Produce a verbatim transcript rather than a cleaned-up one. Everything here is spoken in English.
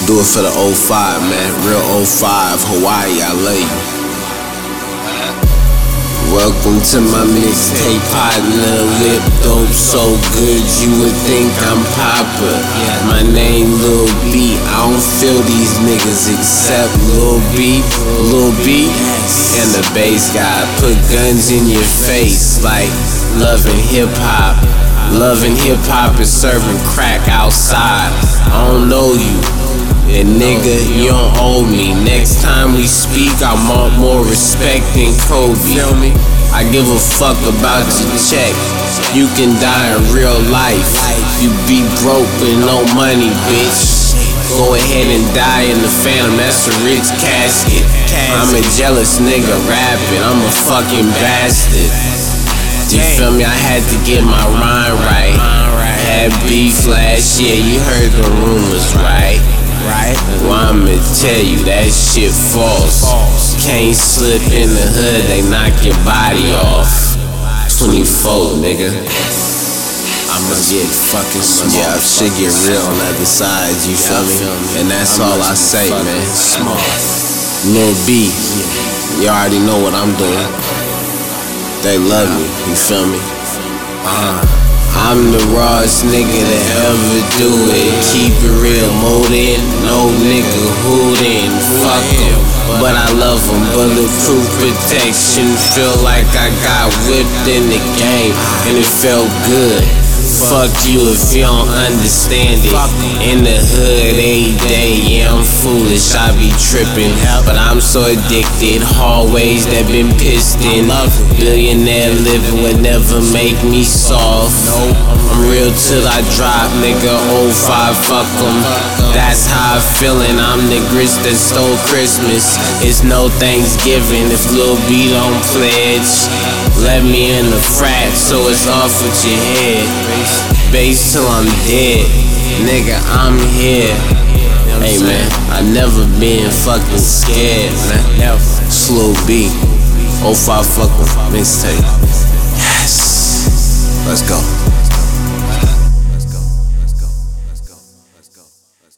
Do it for the oh five, man. Real oh five, Hawaii, I love you. Welcome to my mixtape, partner. Lip dope so good you would think I'm Papa. My name Lil B. I don't feel these niggas except Lil B, Lil B, and the bass guy. Put guns in your face like loving hip hop. Loving hip hop is serving crack outside. I don't know you. And nigga, you don't owe me. Next time we speak, I want more respect than Kobe. Feel me? I give a fuck about your check. You can die in real life. You be broke with no money, bitch. Go ahead and die in the Phantom, that's a rich casket. I'm a jealous nigga rapping, I'm a fucking bastard. You feel me? I had to get my rhyme right. Had beef last year, you heard the rumors, right? Right? Well, I'ma tell you that shit false. Can't slip in the hood, they knock your body off. twenty-four, nigga. I'ma get fucking smart. Yeah, shit get real on the other side, you feel me? And that's all I say, man. Smart. Lil B, you already know what I'm doing. They love me, you feel me? Uh, I'm the rawest nigga to ever do it. Keep it real, mode in, no nigga hootin'. Fuck em, but I love em. Bulletproof protection, feel like I got whipped in the game, and it felt good. Fuck you if you don't understand it. In the hood every day, yeah, I'm foolish, I be trippin', but I'm so addicted. Hallways that been pissed in. Billionaire living would never make me soft. I'm real till I drop, nigga. oh five, fuck em. That's how I'm feelin'. I'm the grits that stole Christmas. It's no Thanksgiving if Lil B don't pledge. Let me in the frat, so it's off with your head. Bass till I'm dead, nigga, I'm here. Hey man, I never been fucking scared, man. Slow B, oh five fucking mixtape. Yes, let's go.